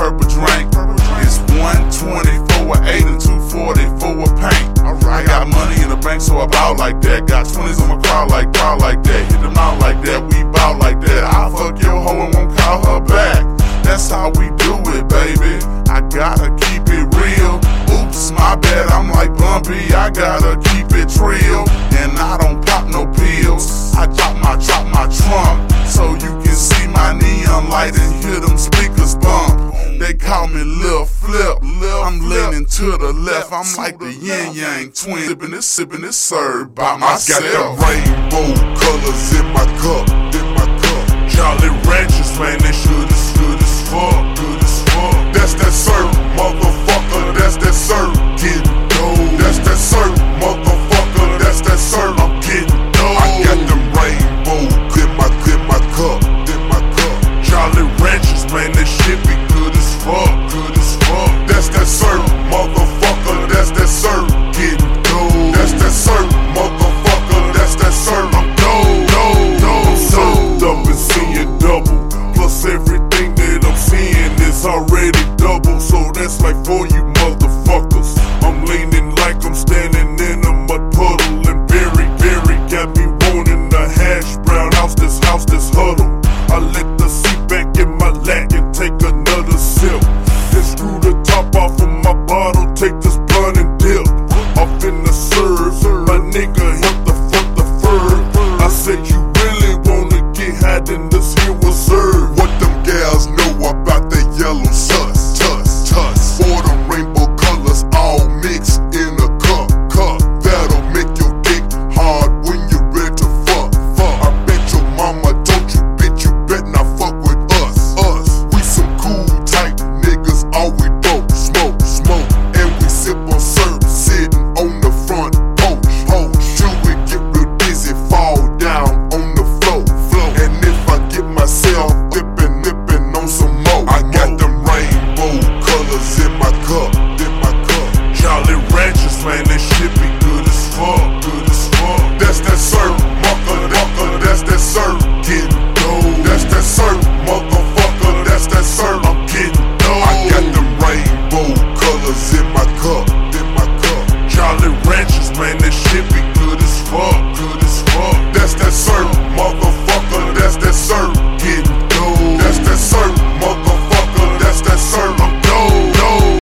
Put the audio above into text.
purple drink. It's 120 for an 8 and 240 for a paint. I got money in the bank, so I bout like that. Got 20s on my car like that. Hit them out like that, we bout like that. I'll fuck your hoe and won't call her back. That's how we do it, baby. I gotta keep it real. Oops, my bad, I'm like Bumpy. I gotta keep it real. And I don't pop no pills. I drop my trunk, so you can see my neon light and hear them speakers bump. They call me Lil Flip. I'm leaning to the left. I'm like the yin yang twin. Sipping this served by myself. I got the rainbow colors in my cup. Jolly Ranchers, man, they good as fuck. That's that syrup, motherfucker. That's that syrup. Getting dough. That's that syrup, motherfucker. That's that syrup. I'm getting dough. I got them rainbow in my cup. Jolly Ranchers, man, that shit be good as fuck. That's that syrup, motherfucker. That's that syrup. Getting dough. That's that syrup, motherfucker. That's that syrup. I'm dough. Served up and seeing double. Plus everything that I'm seeing is already double. So that's like for you motherfuckers. I'm leaning like I'm standing